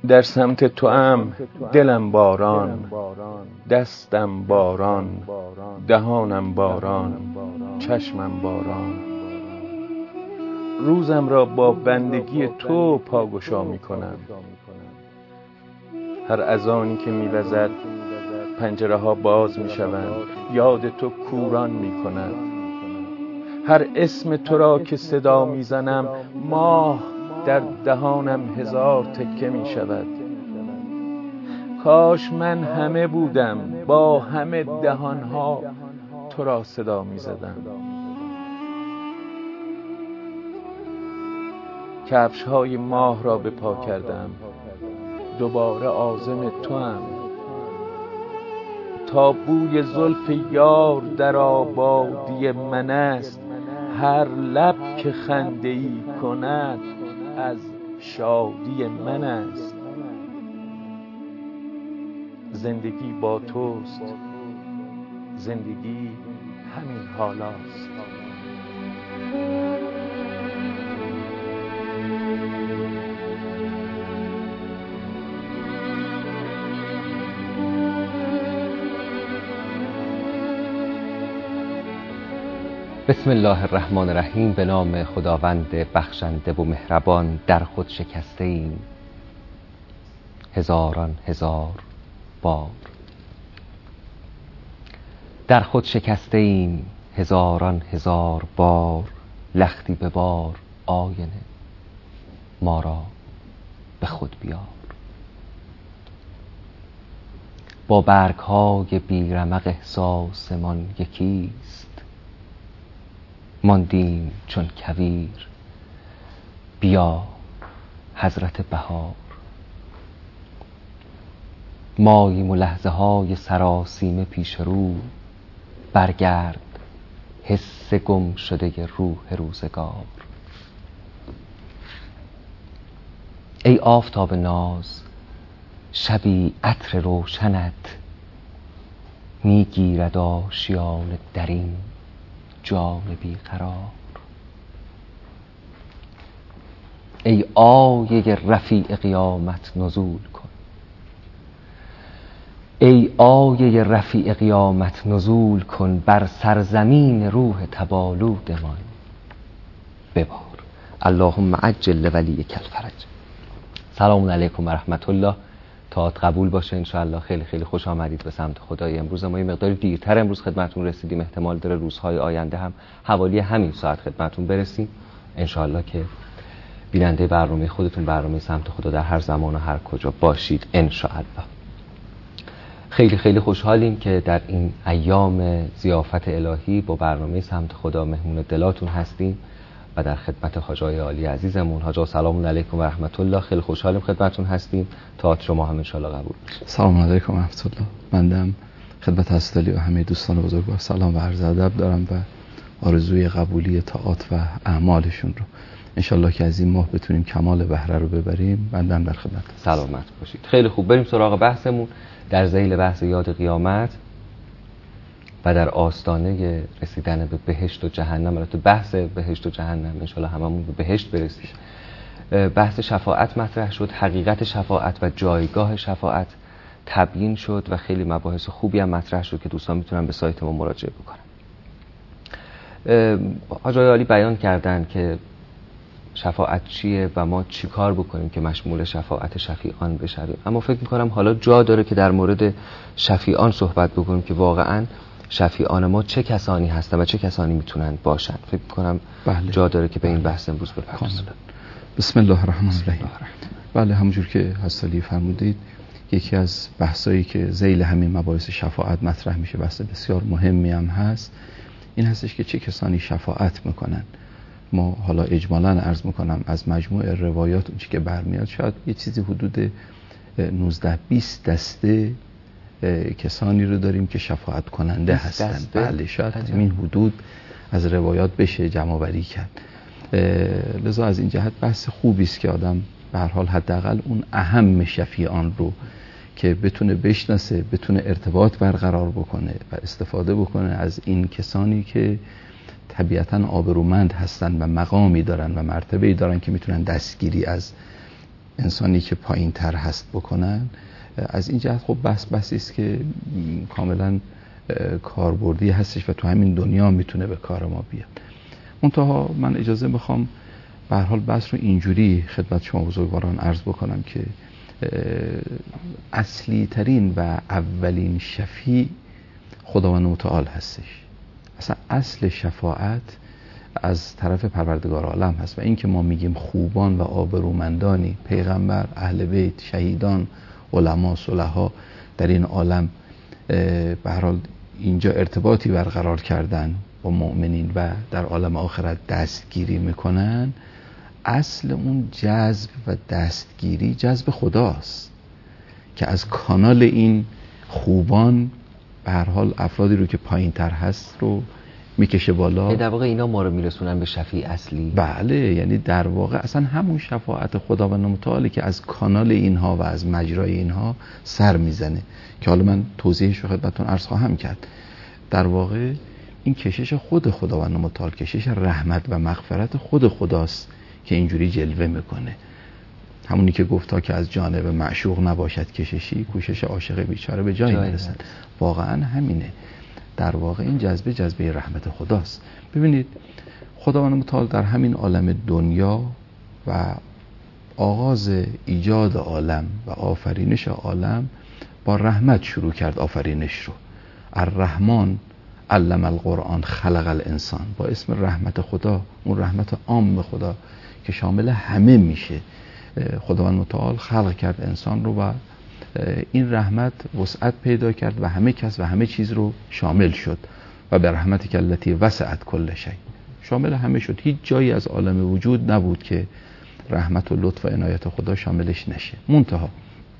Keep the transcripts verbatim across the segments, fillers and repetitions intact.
در سمت تو ام دلم باران، دستم باران، دهانم باران، چشمم باران. روزم را با بندگی تو پاگشا می کنم. هر اذانی که می وزد پنجره ها باز می شوند، یاد تو کوران می کند. هر اسم تو را که صدا می زنم، ماه در دهانم هزار تکه می شود. کاش من همه بودم، با همه دهانها تو را صدا می زدم. کفش های ماه را به پا کردم، دوباره عازم تو هم. تا بوی زلف یار در آبادی من است، هر لب که خنده ای کند از شادی من است. زندگی با توست، زندگی همین حالاست. بسم الله الرحمن الرحیم. به نام خداوند بخشنده و مهربان. در خود شکسته ایم هزاران هزار بار. در خود شکسته ایم هزاران هزار بار. لختی به بار آینه ما را به خود بیار. با برگ های بیرمق احساسمان یکیست، ماندیم چون کویر بیا حضرت بهار. ماییم و لحظه های سراسیمه پیش رو، برگرد حس گم شده روح روزگار. ای آفتاب ناز، شبی عطر روشنت میگیرد آشیان درین جان بیقرار. ای آیه رفیع قیامت نزول کن، ای آیه رفیع قیامت نزول کن. بر سرزمین روح تبالودمان ببار. اللهم عجل لولیک الفرج. سلام علیکم و رحمت الله. تاعت قبول باشه انشاءالله. خیلی خیلی خوش آمدید به سمت خدای. امروز ما یه مقداری دیرتر امروز خدمتون رسیدیم. احتمال داره روزهای آینده هم حوالی همین ساعت خدمتون برسیم انشاءالله، که بیننده برنامه خودتون، برنامه سمت خدا در هر زمان و هر کجا باشید انشاءالله. خیلی خیلی خوشحالیم که در این ایام ضیافت الهی با برنامه سمت خدا مهمون دلاتون هستیم و در خدمت حاجای عالی عزیزمون. حاجا سلام علیکم و رحمت الله. خیلی خوشحالیم خدمتتون هستیم. تا شما هم ان شاء الله قبول. سلام علیکم و رحمت الله. بنده خدمت حضرت و همه دوستان بزرگوار سلام و عرض ادب دارم و آرزوی قبولی طاعات و اعمالشون رو ان شاء الله که از این ماه بتونیم کمال بهره رو ببریم. بنده هم در خدمت. سلامت باشید. خیلی خوب، بریم سراغ بحثمون. در ذیل بحث یاد قیامت و در آستانه رسیدن به بهشت و جهنم، البته بحث بهشت و جهنم انشالله هممون به بهشت برسیم، بحث شفاعت مطرح شد. حقیقت شفاعت و جایگاه شفاعت تبیین شد و خیلی مباحث خوبی هم مطرح شد که دوستان میتونن به سایت ما مراجعه بکنن. حاجای عالی بیان کردن که شفاعت چیه و ما چی کار بکنیم که مشمول شفاعت شفیعان بشویم. اما فکر میکنم حالا جا داره که در مورد شفیعان صحبت بکنیم که واقعاً شفیعان ما چه کسانی هستن و چه کسانی میتونن باشن. فکر میکنم بله. جا داره که به این بحث امروز بپردازیم. بسم الله الرحمن الرحیم. بله، همونجور که حضرت فرمودید یکی از بحثایی که ذیل همین مباحث شفاعت مطرح میشه، بحث بسیار مهمی هم هست، این هستش که چه کسانی شفاعت میکنن. ما حالا اجمالاً عرض میکنم از مجموع روایات اون چی که برمیاد شاید یه چیزی حدود نوزده بیست دسته کسانی رو داریم که شفاعت کننده هستن. بله، شاید این حدود از روایات بشه جمع آوری کرد. لذا از این جهت بحث خوبی است که آدم به هر حال حداقل اون اهم شفیعان رو که بتونه بشناسه، بتونه ارتباط برقرار بکنه و استفاده بکنه از این کسانی که طبیعتاً آبرومند هستن و مقامی دارن و مرتبه‌ای دارن که میتونن دستگیری از انسانی که پایین تر هست بکنن، از این جهت خب بس بسی است که کاملا کاربردی هستش و تو همین دنیا میتونه به کار ما بیاد. منتها من اجازه میخوام به هر حال بحث رو اینجوری خدمت شما بزرگواران عرض بکنم که اصلی ترین و اولین شفیع خداوند متعال هستش. اصلا اصل شفاعت از طرف پروردگار عالم هست و این که ما میگیم خوبان و آبرومندانی، پیغمبر، اهل بیت، شهیدان، علما، صلحا در این عالم به هر حال اینجا ارتباطی برقرار کردن با مؤمنین و در عالم آخرت دستگیری میکنن، اصل اون جذب و دستگیری جذب خداست که از کانال این خوبان به هر حال افرادی رو که پایین تر هست رو میکشه بالا. در واقع اینا ما رو میرسونن به شفیع اصلی. بله، یعنی در واقع اصلا همون شفاعت خداوند متعالی که از کانال اینها و از مجرای اینها سر میزنه که حالا من توضیحش رو خدمتتون عرض خواهم کرد. در واقع این کشش خود خداوند متعال، کشش رحمت و مغفرت خود خداست که اینجوری جلوه میکنه. همونی که گفتا که از جانب معشوق نباشد کششی، کوشش عاشق بیچاره به جایی میرسد. واقعا همینه. در واقع این جذبه جذبه رحمت خداست. ببینید خداوند متعال در همین عالم دنیا و آغاز ایجاد عالم و آفرینش عالم با رحمت شروع کرد آفرینش رو. الرحمن علم القرآن خلق الانسان، با اسم رحمت خدا، اون رحمت عام خدا که شامل همه میشه. خداوند متعال خلق کرد انسان رو و این رحمت وسعت پیدا کرد و همه کس و همه چیز رو شامل شد و به رحمتی که التي وسعت کل شیء، شامل همه شد. هیچ جایی از عالم وجود نبود که رحمت و لطف و عنایت خدا شاملش نشه. منتها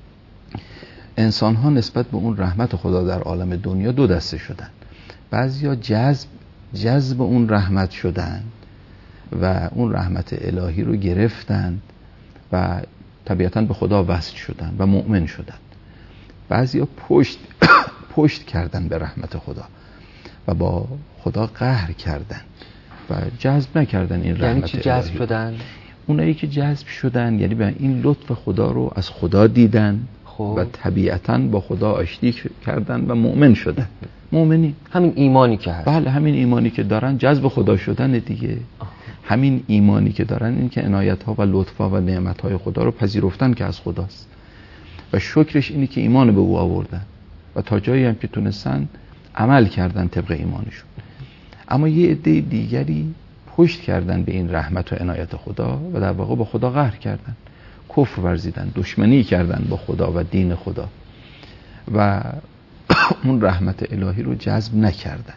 انسان ها نسبت به اون رحمت خدا در عالم دنیا دو دسته شدن. بعضیا جذب جذب اون رحمت شدن و اون رحمت الهی رو گرفتن و طبیعتاً به خدا وصل شدن و مؤمن شدن. بعضیا پشت پشت کردن به رحمت خدا و با خدا قهر کردن و جذب نکردن این رحمت الهی. یعنی چی جذب شدن؟ اونایی که جذب شدن یعنی به این لطف خدا رو از خدا دیدن خب. و طبیعتاً با خدا آشتی کردن و مؤمن شدن. مؤمنی همین ایمانی که هست. بله، همین ایمانی که دارن جذب خدا شدن دیگه. آه. همین ایمانی که دارن این که عنایت ها و لطف ها و نعمت های خدا رو پذیرفتن که از خداست و شکرش اینه که ایمان به او آوردن و تا جایی هم که تونستن عمل کردن طبق ایمانشون. اما یه عده دیگری پشت کردن به این رحمت و عنایت خدا و در واقع با خدا قهر کردن، کفر ورزیدن، دشمنی کردن با خدا و دین خدا و اون رحمت الهی رو جذب نکردن.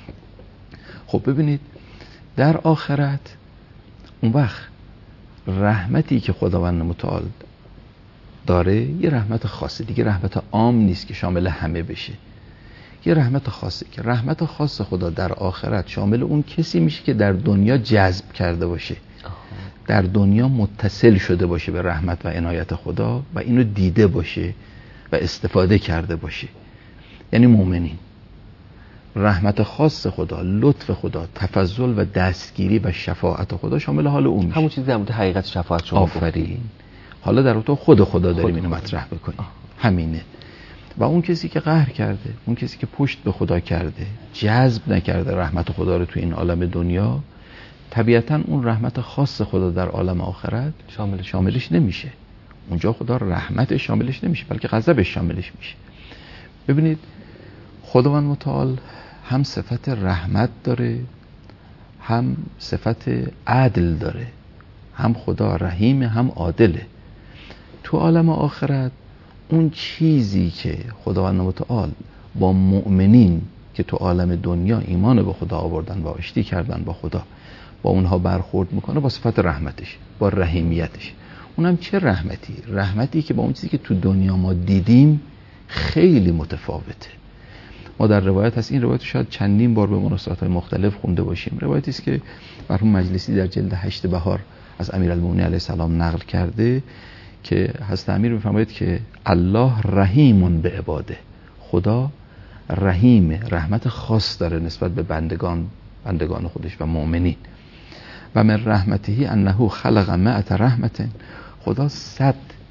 خب ببینید در آخرت اون وقت رحمتی که خداوند متعال داره یه رحمت خاصه دیگه، رحمت عام نیست که شامل همه بشه. یه رحمت خاصه که رحمت خاص خدا در آخرت شامل اون کسی میشه که در دنیا جذب کرده باشه، در دنیا متصل شده باشه به رحمت و عنایت خدا و اینو دیده باشه و استفاده کرده باشه. یعنی مؤمنین. رحمت خاص خدا، لطف خدا، تفضل و دستگیری و شفاعت خدا شامل حال اون میشه. همون چیزی در مورد حقیقت شفاعت شما آفرین. حالا در تو خود خدا داریم اینو مطرح بکنیم. همینه. و اون کسی که قهر کرده، اون کسی که پشت به خدا کرده، جذب نکرده رحمت خدا رو تو این عالم دنیا، طبیعتاً اون رحمت خاص خدا در عالم آخرت شامل شاملش نمیشه. اونجا خدا رحمتش شاملش نمیشه بلکه غضبش شاملش میشه. ببینید خداوند متعال هم صفت رحمت داره، هم صفت عدل داره. هم خدا رحیم، هم عادله. تو عالم آخرت اون چیزی که خداوند متعال با مؤمنین که تو عالم دنیا ایمان به خدا آوردن و آشتی کردن با خدا، با اونها برخورد میکنه با صفت رحمتش، با رحیمیتش. اونم چه رحمتی؟ رحمتی که با اون چیزی که تو دنیا ما دیدیم خیلی متفاوته. ما در روایت هست، این روایت شاید چندین بار به مناسبت‌های مختلف خونده باشیم. روایتی است که مرحوم مجلسی در جلد هشت بهار از امیرالمومنین علیه السلام نقل کرده که حضرت امیر می‌فرماید که الله رحیم به عباده، خدا رحیم، رحمت خاص داره نسبت به بندگان بندگان خودش و مؤمنین. و من رحمته انه خلق مئة رحمت، خدا صد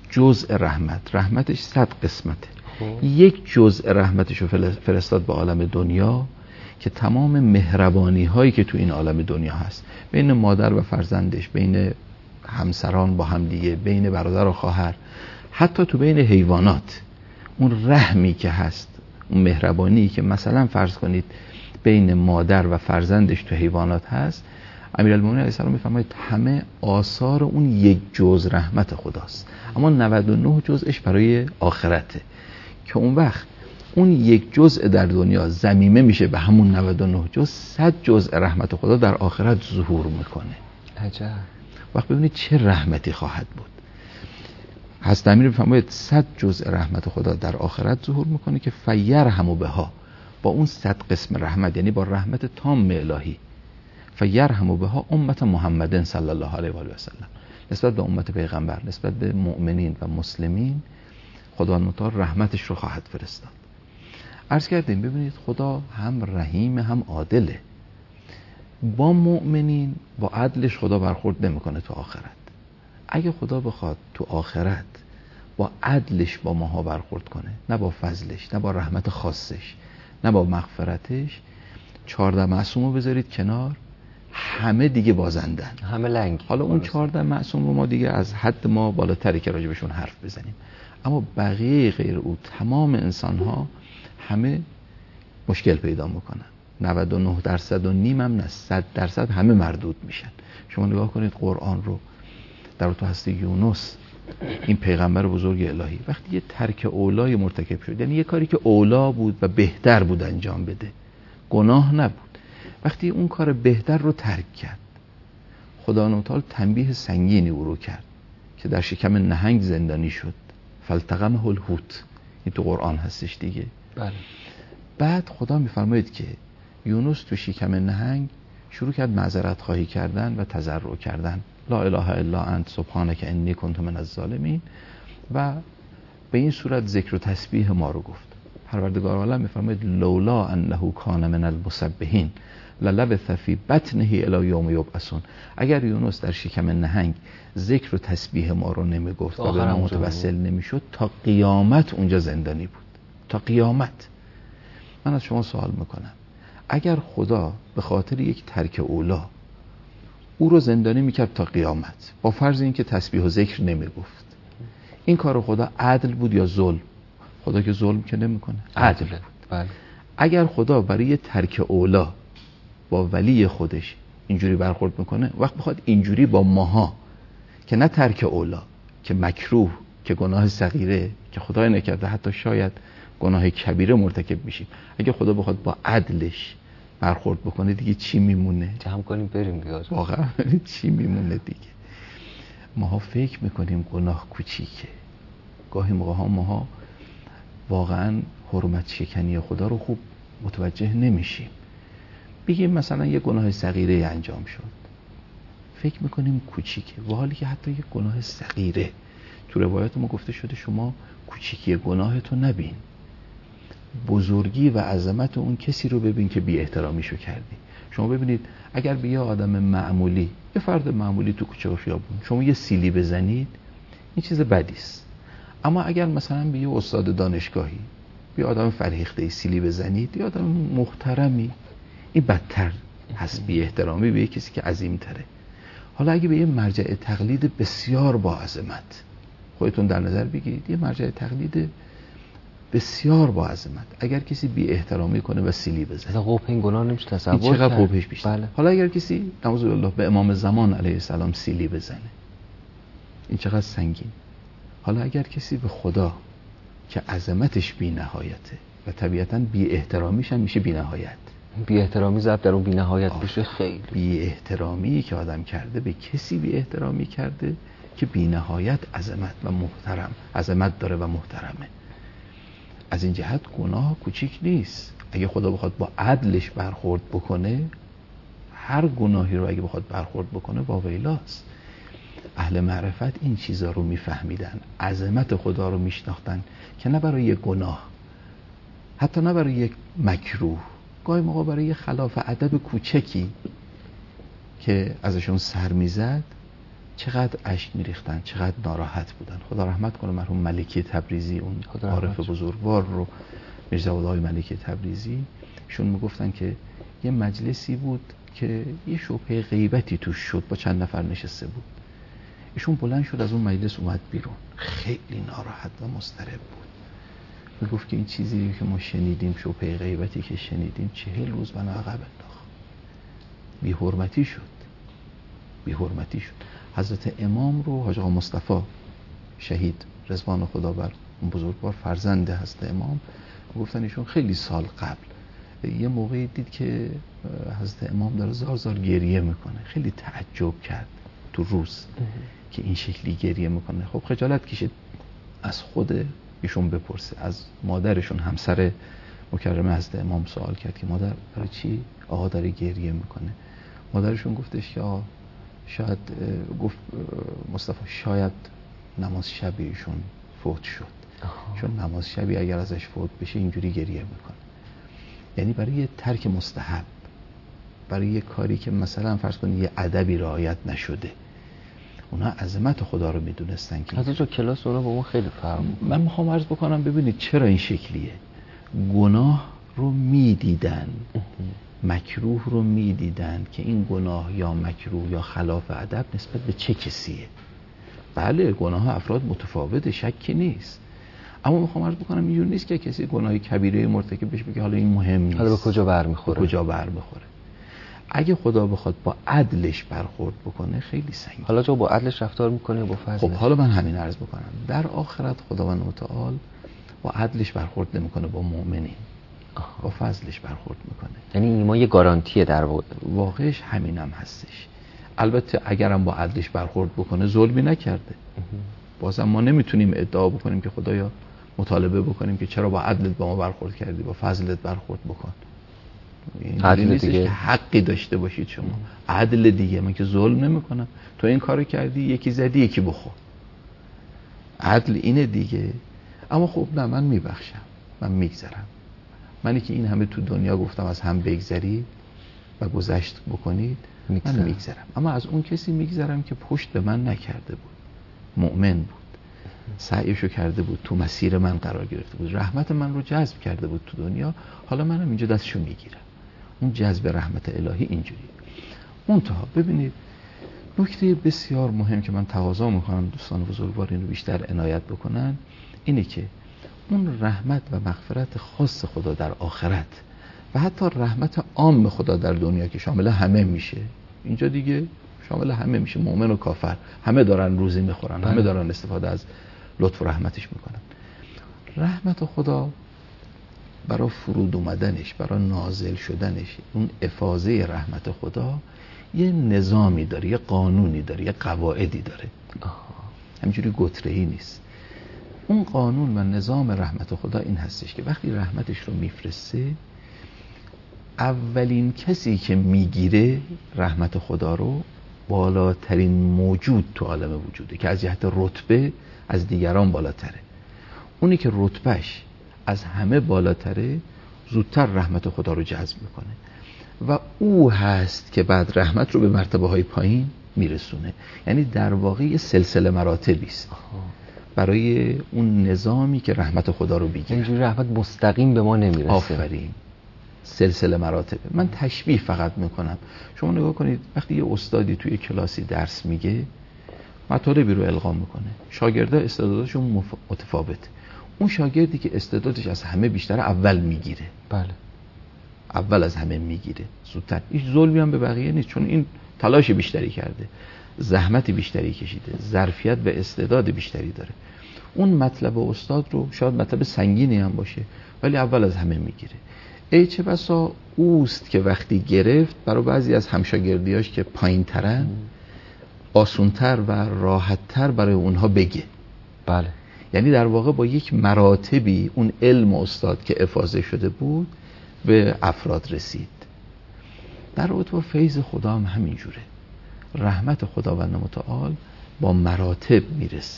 جزء رحمت، رحمتش صد قسمته. یک جزء رحمتش رو فرستاد به عالم دنیا که تمام مهربانی هایی که تو این عالم دنیا هست بین مادر و فرزندش، بین همسران با همدیگه، بین برادر و خواهر، حتی تو بین حیوانات، اون رحمی که هست، اون مهربانی که مثلا فرض کنید بین مادر و فرزندش تو حیوانات هست، امیرالمومنین علیه السلام میفرماید همه آثار اون یک جزء رحمت خداست. اما نود و نه جزءش برای آخرته که اون وقت اون یک جزء در دنیا ضمیمه میشه به همون نود و نه جزء، صد جزء رحمت خدا در آخرت ظهور میکنه. عجب. وقت ببینید چه رحمتی خواهد بود. حضرت امیر میفرماید صد جزء رحمت خدا در آخرت ظهور میکنه که فیرحم بها، با اون صد قسم رحمت، یعنی با رحمت تام الهی، فیرحم بها امت محمد صلی الله علیه و آله و سلم، نسبت به امت پیغمبر، نسبت به مؤمنین و مسلمین خدا متعال رحمتش رو خواهد فرستاد. عرض کردیم ببینید خدا هم رحیم هم عادله. با مؤمنین با عدلش خدا برخورد نمیکنه تو آخرت. اگه خدا بخواد تو آخرت با عدلش با ماها برخورد کنه، نه با فضلش، نه با رحمت خاصش، نه با مغفرتش، چهارده معصوم رو بذارید کنار، همه دیگه بازندن، همه لنگ. حالا اون چهارده معصوم رو ما دیگه از حد ما بالاتری که راجبشون حرف بزنیم، اما بقیه غیر او تمام انسان ها همه مشکل پیدا میکنن. نود و نه درصد و نیم هم نه، صد درصد همه مردود میشن. شما نگاه کنید قرآن رو در تو هستی یونس، این پیغمبر بزرگ الهی وقتی یه ترک اولای مرتکب شد، یعنی یه کاری که اولا بود و بهتر بود انجام بده، گناه نبود، وقتی اون کار بهتر رو ترک کرد، خدا تعالی تنبیه سنگینی او رو کرد که در شکم نهنگ زندانی شد، فالتقمه الحوت، این تو قرآن هستش دیگه. بله. بعد خدا میفرماید که یونس تو شکم نهنگ شروع کرد معذرت خواهی کردن و تضرع کردن، لا اله الا انت سبحانک انی کنت من الظالمین، و به این صورت ذکر و تسبیح ما رو گفت. پروردگار عالم میفرماید لولا انه کان من المسبحین للبث فی بطنه الی یوم یبعثون، اگر یونس در شکم نهنگ ذکر و تسبیح ما رو نمیگفت و به ما متوسل نمیشد، تا قیامت اونجا زندانی بود، تا قیامت. من از شما سوال میکنم اگر خدا به خاطر یک ترک اولا او رو زندانی میکرد تا قیامت، با فرض این که تسبیح و ذکر نمیگفت، این کار خدا عدل بود یا ظلم؟ خدا که ظلم که نمیکنه، عدل بود. بله. اگر خدا برای ترک اولا با ولی خودش اینجوری برخورد میکنه، وقت بخواد اینجوری با ماها که نه ترک اولا، که مکروه، که گناه صغیره، که خدای نکرده حتی شاید گناه کبیره مرتکب میشیم، اگه خدا بخواد با عدلش برخورد بکنه دیگه چی میمونه؟ جمع کنیم بریم دیگه. واقعا چی میمونه دیگه؟ ماها فکر میکنیم گناه کوچیکه، گاهی موقع ها ماها واقعا حرمت شکنی خدا رو خوب متوجه نمیشیم. بگیم مثلا یه گناه صغیره انجام شد، فکر میکنیم کوچیکه، و حالی که حتی یه گناه صغیره تو روایات ما گفته شده شما کوچیکی گناهتو نبین، بزرگی و عظمت اون کسی رو ببین که بی احترامیشو کردی. شما ببینید اگر به یه آدم معمولی، یه فرد معمولی تو کوچه و خیابون شما یه سیلی بزنید، این چیز بدیست. اما اگر مثلا به یه استاد دانشگاهی، به یه آدم فرهیخته سیلی بزنید، یه آدم محترمی، این بدتر هست بی احترامی به یه کسی که عظیم تره. حالا اگه به یه مرجع تقلید بسیار با عظمت، خودتون در نظر بگیرید یه مرجع تقلید بسیار با عظمت، اگر کسی بی احترامی کنه و سیلی بزنه، قبح این گناه نمیشه تصور کرد. چقدر قبحش بیشتر. بله. حالا اگر کسی نعوذ بالله به امام زمان علیه السلام سیلی بزنه، این چقدر سنگین. حالا اگر کسی به خدا که عظمتش بی نهایته و طبیعتاً بی احترامیش هم میشه بی نهایت، بی احترامی ضرب در اون بی نهایت بشه، خیلی بی احترامی که آدم کرده به کسی بی احترامی کرده که بی نهایت عظمت و محترم، عظمت داره و محترمه. از این جهت گناه کوچیک نیست. اگه خدا بخواد با عدلش برخورد بکنه، هر گناهی رو اگه بخواد برخورد بکنه با ویلاست. اهل معرفت این چیزا رو میفهمیدن، عظمت خدا رو میشناختن که نه برای یک گناه، حتی نه برای یک مکروه، گاهی موقع برای خلاف ادب کوچکی که ازشون سر میزد چقدر اشک میریختن، چقدر ناراحت بودن. خدا رحمت کنه مرحوم ملکی تبریزی، اون عارف بزرگوار رو، میرزاولای ملکی تبریزی، شون میگفتن که یه مجلسی بود که یه شبهه غیبتی توش شد، با چند نفر نشسته بود. ایشون بلند شد از اون مجلس اومد بیرون، خیلی ناراحت و مضطرب بود. میگفت که این چیزی که ما شنیدیم، شبهه غیبتی که شنیدیم، چهل روز منو عقب انداخت. بی حرمتی شد، بی حرمتی شد. حضرت امام رو حاج آقا مصطفی شهید رضوان خدا بر اون بزرگوار، فرزند حضرت امام، گفتن ایشون خیلی سال قبل یه موقعی دید که حضرت امام داره زار زار گریه میکنه، خیلی تعجب کرد تو روز که این شکلی گریه میکنه. خب خجالت کشید از خود ایشون بپرسه، از مادرشون همسر مکرمه حضرت امام سوال کرد که مادر برای چی آقا داره گریه میکنه؟ مادرشون گفتش که آقا شاید، گفت مصطفی شاید نماز شب ایشون فوت شد. آه. چون نماز شبی اگر ازش فوت بشه اینجوری گریه میکنه. یعنی برای یه ترک مستحب، برای یه کاری که مثلا فرض کنید یه ادبی رعایت نشده، اونا عظمت خدا رو میدونستن که حتی جو کلاس اونا با اون خیلی فرق. من میخوام عرض بکنم ببینید چرا این شکلیه. گناه رو میدیدن، مکروه رو میدیدن که این گناه یا مکروه یا خلاف ادب نسبت به چه کسیه. بله گناه افراد متفاوته، شکی نیست، اما میخوام عرض بکنم اینجور نیست که کسی گناه کبیره مرتکب بشه بگه حالا این مهم نیست، حالا به کجا برمیخوره، به کجا برمیخوره. اگه خدا بخواد با عدلش برخورد بکنه خیلی سنگینه. حالا جو با عدلش رفتار میکنه با فضلش. خب حالا من همین عرض بکنم، در آخرت خداوند متعال با عدلش برخورد نمیکنه با مؤمنین، با فضلش برخورد میکنه. یعنی ایمان یه گارانتیه در واقع. واقعش همینم هستش. البته اگرم با عدلش برخورد بکنه ظلمی نکرده، بازم ما نمیتونیم ادعا بکنیم که خدایا مطالبه بکنیم که چرا با عدلت با ما برخورد کردی، با فضلت برخورد بکن. عدل نیستش که حقی داشته باشید شما. عدل دیگه، من که ظلم نمیکنم، تو این کارو کردی یکی زدی یکی بخور. عدل اینه دیگه. اما خب نه، من میبخشم، من میگذرم. منی که این همه تو دنیا گفتم از هم بگذرید و گذشت بکنید، میگذرم. من میگذرم. اما از اون کسی میگذرم که پشت به من نکرده بود، مؤمن بود، سعیشو کرده بود، تو مسیر من قرار گرفته بود، رحمت من رو جذب کرده بود تو دنیا. حالا منم اینجا دستشو میگیرم. اون جذب رحمت الهی اینجوری. منتها ببینید نکته بسیار مهم که من تقاضا میکنم دوستان بزرگوار اینو بیشتر عنایت بکنن، اینه که اون رحمت و مغفرت خاص خدا در آخرت و حتی رحمت عام خدا در دنیا که شامل همه میشه، اینجا دیگه شامل همه میشه، مؤمن و کافر همه دارن روزی میخورن، همه دارن استفاده از لطف و رحمتش میکنن. رحمت خدا برای فرود اومدنش، برای نازل شدنش، اون افاضه رحمت خدا یه نظامی داره، یه قانونی داره، یه قواعدی داره. همینجوری گتره‌ای نیست. اون قانون و نظام رحمت خدا این هستش که وقتی رحمتش رو میفرسته، اولین کسی که میگیره رحمت خدا رو بالاترین موجود تو عالم وجوده که از جهت رتبه از دیگران بالاتره. اونی که رتبهش از همه بالاتره زودتر رحمت خدا رو جذب میکنه و او هست که بعد رحمت رو به مرتبه های پایین میرسونه. یعنی در واقع یه سلسله مراتبی است برای اون نظامی که رحمت خدا رو بگیره. اینجوری رحمت مستقیم به ما نمیرسه. آفرین. سلسله مراتب. من تشبیه فقط میکنم. شما نگاه کنید وقتی یه استادی توی کلاسی درس میگه، مطالبی رو القا میکنه، شاگردا استعدادشون متفاوته. اون شاگردی که استعدادش از همه بیشتره اول میگیره. بله. اول از همه میگیره زودتر. هیچ ظلمی هم به بقیه نیست، چون این تلاش بیشتری کرده، زحمت بیشتری کشیده، ظرفیت به استعداد بیشتری داره. اون مطلب استاد رو شاید مطلب سنگینی هم باشه ولی اول از همه میگیره. ای چه بسا اوست که وقتی گرفت برای بعضی از همشاگردیاش که پایین ترن آسونتر و راحتتر برای اونها بگه. بله. یعنی در واقع با یک مراتبی اون علم استاد که افاضه شده بود به افراد رسید. در رابطه با فیض خدا هم همین جوره. رحمت خداوند متعال با مراتب میرسه.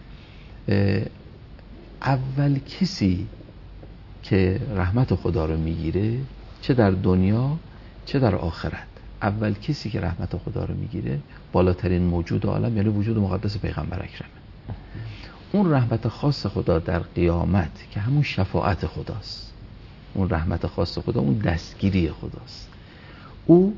اول کسی که رحمت خدا رو میگیره چه در دنیا چه در آخرت اول کسی که رحمت خدا رو میگیره بالاترین موجود عالم یعنی وجود مقدس پیغمبر اکرمه. اون رحمت خاص خدا در قیامت که همون شفاعت خداست، اون رحمت خاص خدا اون دستگیری خداست، او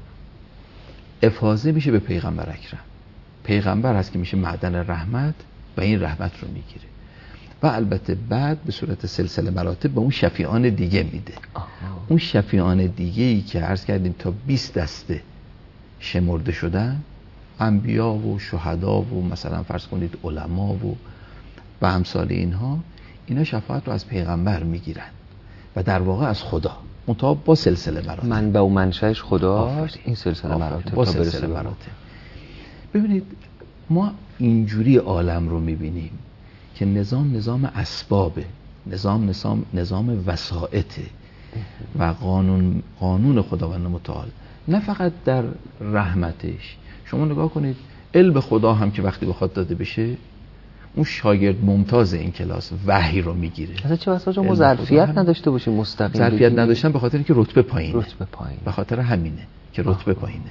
افاضه میشه به پیغمبر اکرم. پیغمبر هست که میشه معدن رحمت و این رحمت رو میگیره و البته بعد به صورت سلسله مراتب به اون شفیعان دیگه میده. آه. اون شفیعان دیگه ای که عرض کردیم تا بیست دسته شمرده شدن، انبیا و شهدا و مثلا فرض کنید علما و و امثال اینها، اینا شفاعت رو از پیغمبر میگیرن و در واقع از خدا، منتها با سلسله مراتب. منبع و منشأش خداست، این سلسله مراتب با سلسله مراتب. ببینید ما اینجوری عالم رو میبینیم که نظام نظام اسبابه، نظام نظام نظام وسائطه و قانون قانون خداوند متعال نه فقط در رحمتش. شما نگاه کنید علم خدا هم که وقتی بخواد داده بشه، اون شاگرد ممتاز این کلاس وحی رو میگیره. مثلا چه واسه ما ظرفیت نداشته باشیم مستقیم، ظرفیت نداشتن به خاطر اینکه رتبه پایینه، رتبه پایین، به خاطر همینه که رتبه پایینه.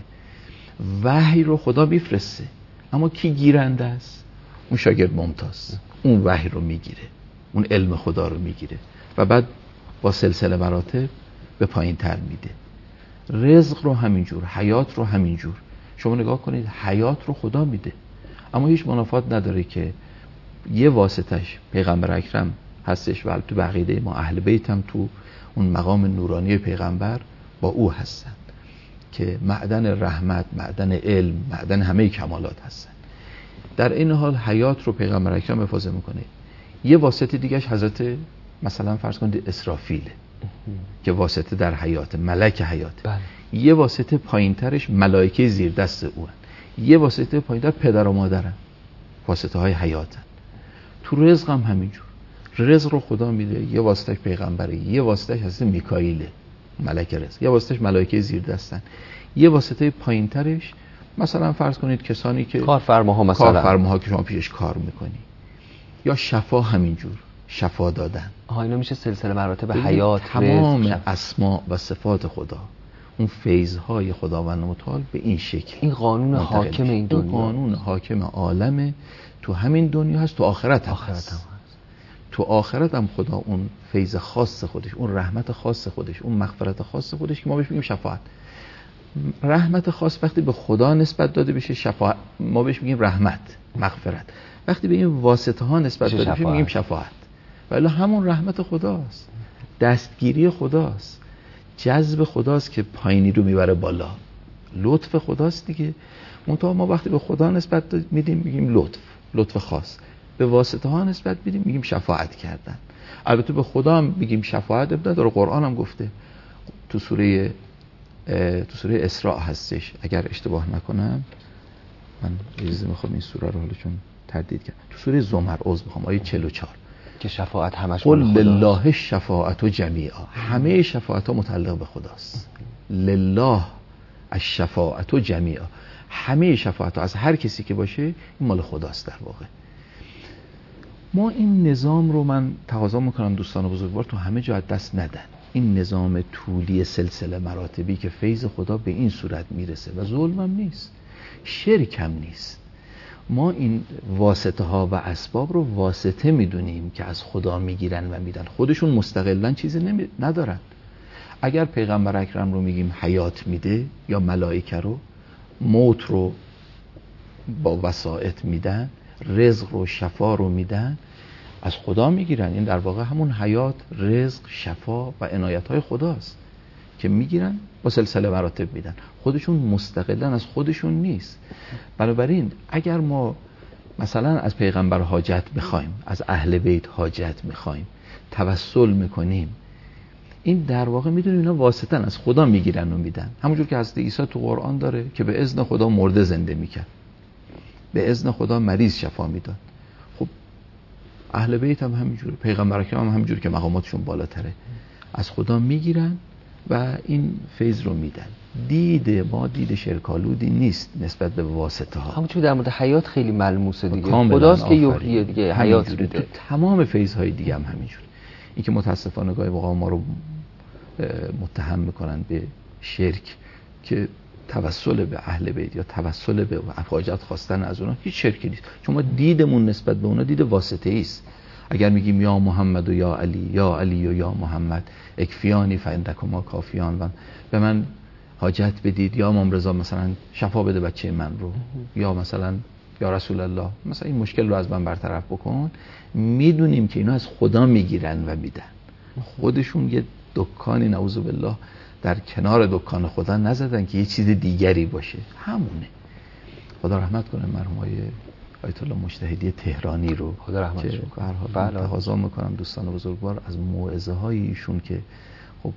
وحی رو خدا میفرسته، اما کی گیرنده است؟ اون شاگرد ممتاز، اون وحی رو میگیره، اون علم خدا رو میگیره و بعد با سلسله مراتب به پایین تر میده. رزق رو همینجور، حیات رو همینجور. شما نگاه کنید حیات رو خدا میده، اما هیچ منافات نداره که یه واسطش پیغمبر اکرم هستش و تو عقیده ما اهل بیت هم تو اون مقام نورانی پیغمبر با او هستن که معدن رحمت، معدن علم، معدن همه کمالات هستن. در این حال حیات رو پیغمبر اکرم حفاظه میکنه. یه واسطه دیگهش حضرت مثلا فرض کنید اسرافیله که واسطه در حیات، ملک حیات. بله. یه واسطه پایینترش ملائکه زیر دست او هن. یه واسطه پایینتر پدر و مادرن، واسطه های حیاتن. تو رزق هم همینجور، رزق رو خدا میده، یه واسطه پیغمبره، یه واسطه حضرت میکائیل ملک رزق، یه واسطه ملائکه زیر دستن، یه واسطه پایینترش مثلا فرض کنید کسانی که کارفرماها، مثلا کارفرماها که شما پیشش کار میکنی، یا شفا همینجور شفا دادن. آها اینا میشه سلسله مراتب حیات، تمام رزق، اسما و صفات خدا، اون فیض‌های خداوند متعال به این شکل. این قانون حاکم این دنیا، این قانون حاکم عالمه، تو همین دنیا هست، تو آخرت هم آخرت هست. هم هست. تو آخرت هم خدا اون فیض خاص خودش، اون رحمت خاص خودش، اون مغفرت خاص خودش که ما بهش میگیم شفاعت. رحمت خاص وقتی به خدا نسبت داده بشه شفاعت، ما بهش میگیم رحمت، مغفرت. وقتی به این واسطه ها نسبت داده بشه میگیم شفاعت. ولی همون رحمت خداست، دستگیری خداست، جذب خداست که پایینی رو میبره بالا، لطف خداست دیگه. منتها ما وقتی به خدا نسبت میدیم میگیم لطف، لطف خاص. به واسطه ها نسبت میدیم میگیم شفاعت کردن. البته به خدا هم میگیم شفاعت، ابدا داره قرآن هم گفته تو سوره تو سوره اسراء هستش اگر اشتباه نکنم، من اجازه میخوام این سوره رو حالا چون تردید کردم، تو سوره زمر عذر میخوام آیه چهل و چهار که شفاعت همش قل لله الشفاعت جمیعا، همه شفاعت ها متعلق به خداست. لله الشفاعت جمیعا، همه شفاعت ها از هر کسی که باشه این مال خداست. در واقع ما این نظام رو من تقاضا میکنم دوستان بزرگوار تو همه جا دست ندن. این نظام طولی سلسله مراتبی که فیض خدا به این صورت میرسه و ظلم هم نیست، شرک هم نیست. ما این واسطه ها و اسباب رو واسطه میدونیم که از خدا میگیرن و میدن، خودشون مستقلا چیزی نمی... ندارن. اگر پیغمبر اکرم رو میگیم حیات میده یا ملائکه رو، موت رو با وسائط میدن، رزق رو شفا رو میدن، از خدا میگیرن. این در واقع همون حیات، رزق، شفا و عنایت های خداست که میگیرن با سلسله مراتب میدن، خودشون مستقلا از خودشون نیست. بنابراین اگر ما مثلا از پیغمبر حاجت میخوایم، از اهل بیت حاجت میخوایم، توسل میکنیم، این در واقع میدونیم اینا واسطن از خدا میگیرن و میدن. همونجور که حضرت عیسی تو قرآن داره که به اذن خدا مرده زنده میکرد، به اذن خدا مریض شفا میداد. خب اهل بیت هم همینجوره، پیغمبر اکرم هم همینجوره که مقاماتشون بالاتره، از خدا میگیرن و این فیض رو میدن. دید ما دید شرکالودی نیست نسبت به واسطه ها. همونجوری در مورد حیات خیلی ملموسه دیگه، خداست که یحیی دیگه، حیات میده. تو تمام فیض‌های دیگه هم همینجوره. این که متاسفانه گاهی موقع ما رو متهم میکنن به شرک که توسل به اهل بیت یا توسل به حاجت خواستن از اونا هیچ شرکی نیست، چون ما دیدمون نسبت به اونا دید واسطه‌ای است. اگر میگیم یا محمد و یا علی، یا علی و یا محمد اکفیانی فانکما کافیان، و به من حاجت بدید، یا امام رضا مثلا شفا بده بچه من رو، یا مثلا یا رسول الله مثلا این مشکل رو از من برطرف بکن، میدونیم که اینا از خدا میگیرن و میدن. خودشون یه دکانی نعوذ بالله در کنار دکان خدا نزدن که یه چیز دیگری باشه، همونه. خدا رحمت کنه مرحوم های آیت الله مجتهدی تهرانی رو، خدا رحمتش که به هر حال تقاضا میکنم دوستان بزرگوار از موعظه های ایشون که خب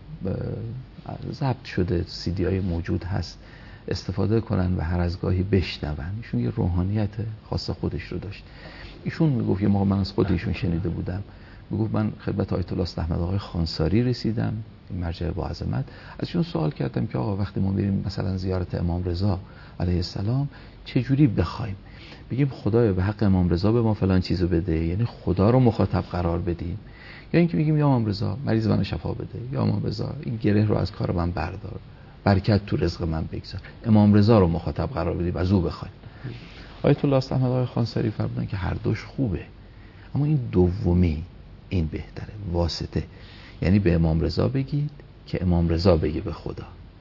ضبط شده، سی دی های موجود هست، استفاده کنن و هر از گاهی بشنون. ایشون یه روحانیت خاص خودش رو داشت. ایشون میگفت، یه موقع من از خود ایشون شنیده بودم، میگفت من خدمت آیت الله احمد آقای خانساری رسیدم، این مرجع با عظمت، ازشون سوال کردم که آقا وقتی ما میریم مثلا زیارت امام رضا علیه السلام چه جوری بخوایم؟ بگیم خدایا به حق امام رضا به ما فلان چیزو بده، یعنی خدا رو مخاطب قرار بدیم، یا اینکه بگیم یا امام رضا مریض منو شفا بده، یا امام رضا این گره رو از کار من بردار، برکت تو رزق من بگذار، امام رضا رو مخاطب قرار بدیم از او بخوایم. آیت الله احمد آقای خانساری فرمودن که هر دوش خوبه، اما این دومی این بهتره، واسطه. یعنی به امام رضا بگید که امام رضا بگه به خدا،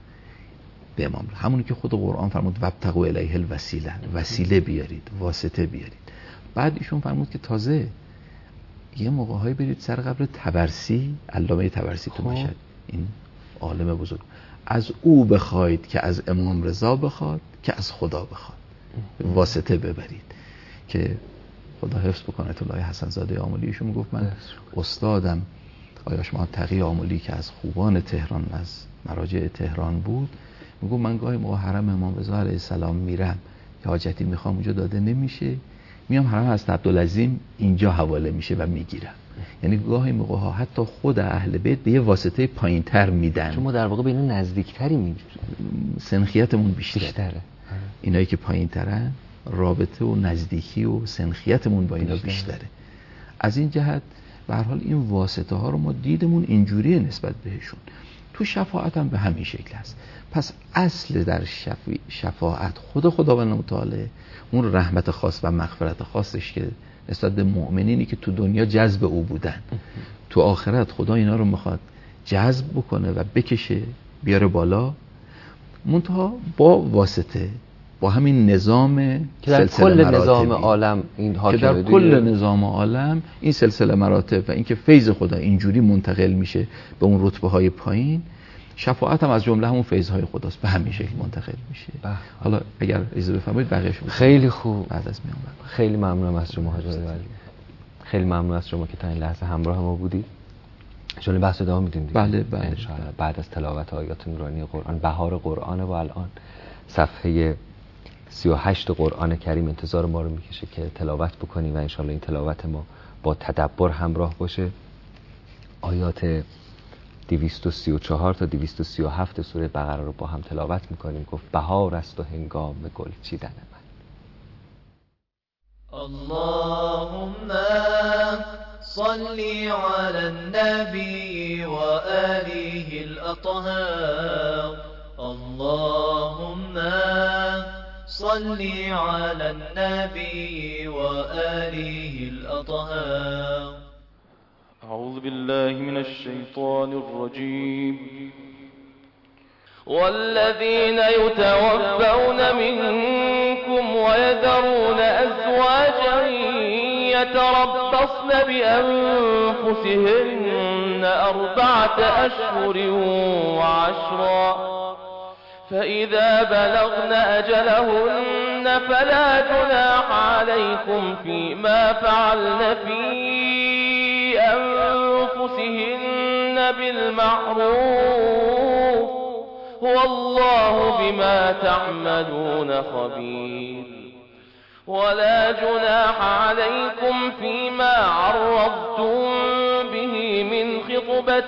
به امام رضا. همونی که خود قرآن فرمود وابتغوا الیه الوسیله، وسیله بیارید، واسطه بیارید. بعد ایشون فرمود که تازه یه موقع‌هایی برید سر قبر طبرسی، علامه طبرسی تو مشهد، این عالم بزرگ، از او بخواید که از امام رضا بخواد که از خدا بخواد، واسطه ببرید. که خدا حفظ بکنه آیت الله حسن زاده آملی، ایشون میگفت من استادم آیا شما تقی آملی که از خوبان تهران، از مراجع تهران بود، میگفت من گاهی موقع حرم امام رضا علیه السلام میرم که حاجتی میخوام اونجا داده نمیشه، میام حرم حضرت عبدالعظیم اینجا حواله میشه و میگیرم. یعنی گاهی موقع ها حتی خود اهل بیت به یه واسطه پایینتر میدن، چون ما در واقع به اینا نزدیکتری میجوریم، سنخیتمون بیشتره, بیشتره. اینایی که پایینترن رابطه و نزدیکی و سنخیتمون با اینا بیشتره. از این جهت به هر حال این واسطه ها رو ما دیدمون اینجوریه نسبت بهشون. تو شفاعت هم به همین شکل هست. پس اصل در شف... شفاعت خود خداوند متعال، اون رحمت خاص و مغفرت خاصش که نسبت به مؤمنینی که تو دنیا جذب او بودن، تو آخرت خدا اینا رو میخواد جذب بکنه و بکشه بیاره بالا، منتها با واسطه، با همین نظام که در کل نظام عالم این حاکمه، که در کل نظام عالم این سلسله مراتب و اینکه فیض خدا اینجوری منتقل میشه به اون رتبه های پایین. شفاعت هم از جمله همون فیض های خداست، به همین شکل منتقل میشه. بح. حالا اگر اجازه بفرمایید بقیه‌اش خیلی خوب بعد از میان. خیلی ممنونم از شما حاج ولی، خیلی ممنون از شما که تا این لحظه همراه ما بودید. چون بحث ادامه میدیم دیگه. بله بله. ان شاء الله بعد از تلاوت آیات نورانی قرآن، بهار قرآن و الان صفحه سی و هشت قرآن کریم انتظار ما رو میکشه که تلاوت بکنیم و ان شاء الله این تلاوت ما با تدبر همراه باشه. آیات دویست و سی و چهار تا دویست و سی و هفت سوره بقره رو با هم تلاوت میکنیم. گفت بهار است و هنگام گل چیدن من. اللهم صل على النبي وآله الأطهار. اللهم صل على النبي وآله الأطهار. أعوذ بالله من الشيطان الرجيم. والذين يتوفون منكم ويذرون أزواجا يتربصن بأنفسهن أربعة أشهر وعشرا فإذا بلغن أجلهن فلا جناح عليكم فيما فعلن في أنفسهن بالمعروف والله بما تعملون خبير. ولا جناح عليكم فيما عرضتم به من خطبة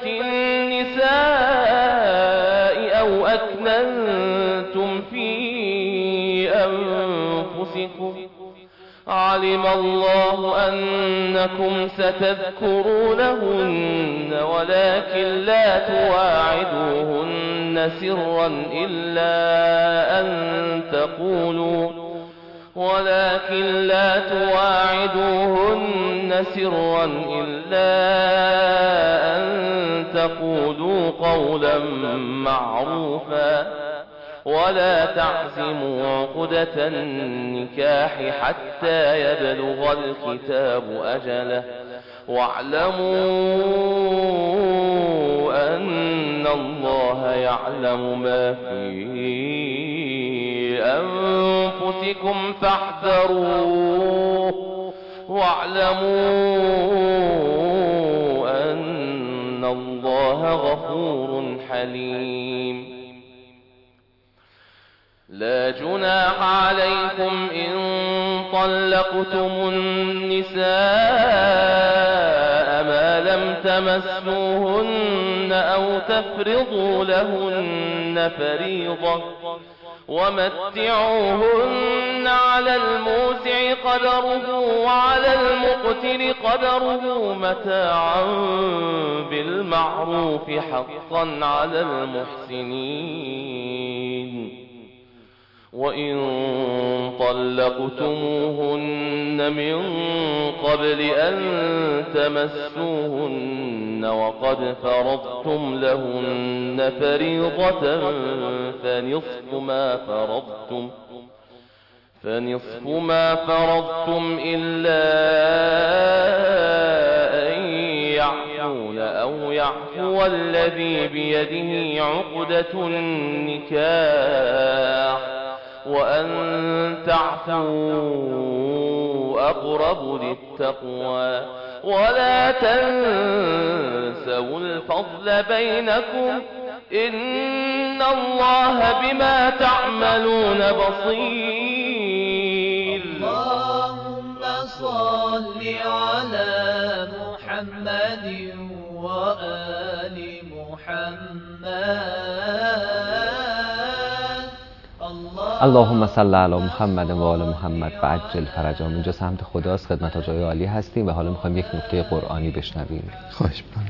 النساء أو أكننتم في أنفسكم علم الله أنكم ستذكرونهن ولكن لا تواعدوهن سرا إلا أن تقولوا ولكن لا تواعدوهن سرا إلا أن تقولوا قولا معروفا ولا تعزموا عقدة النكاح حتى يبلغ الكتاب أجله واعلموا أن الله يعلم ما في أنفسكم فاحذروه واعلموا أن الله غفور حليم. لا جناح عليكم إن طلقتم النساء ما لم تمسوهن أو تفرضوا لهن فريضة ومتعوهن على الموسع قدره وعلى المقتر قدره متاعا بالمعروف حقا على المحسنين. وإن طلقتموهن من قبل أن تمسوهن وقد فرضتم لهن فريضة فنصف ما فرضتم فنصف ما فرضتم إلا أن يعفون أو يعفو الذي بيده عقدة النكاح وأن تعفوا أقرب للتقوى ولا تنسوا الفضل بينكم إن الله بما تعملون بصير. اللهم صل على محمد وآل محمد. اللهم صل علی محمد و آل محمد و عجل فرجهم. اینجا سمت خداست، خدمت آقای عالی هستیم و حالا میخوایم یک نکته قرآنی بشنویم. خواهش می‌کنم.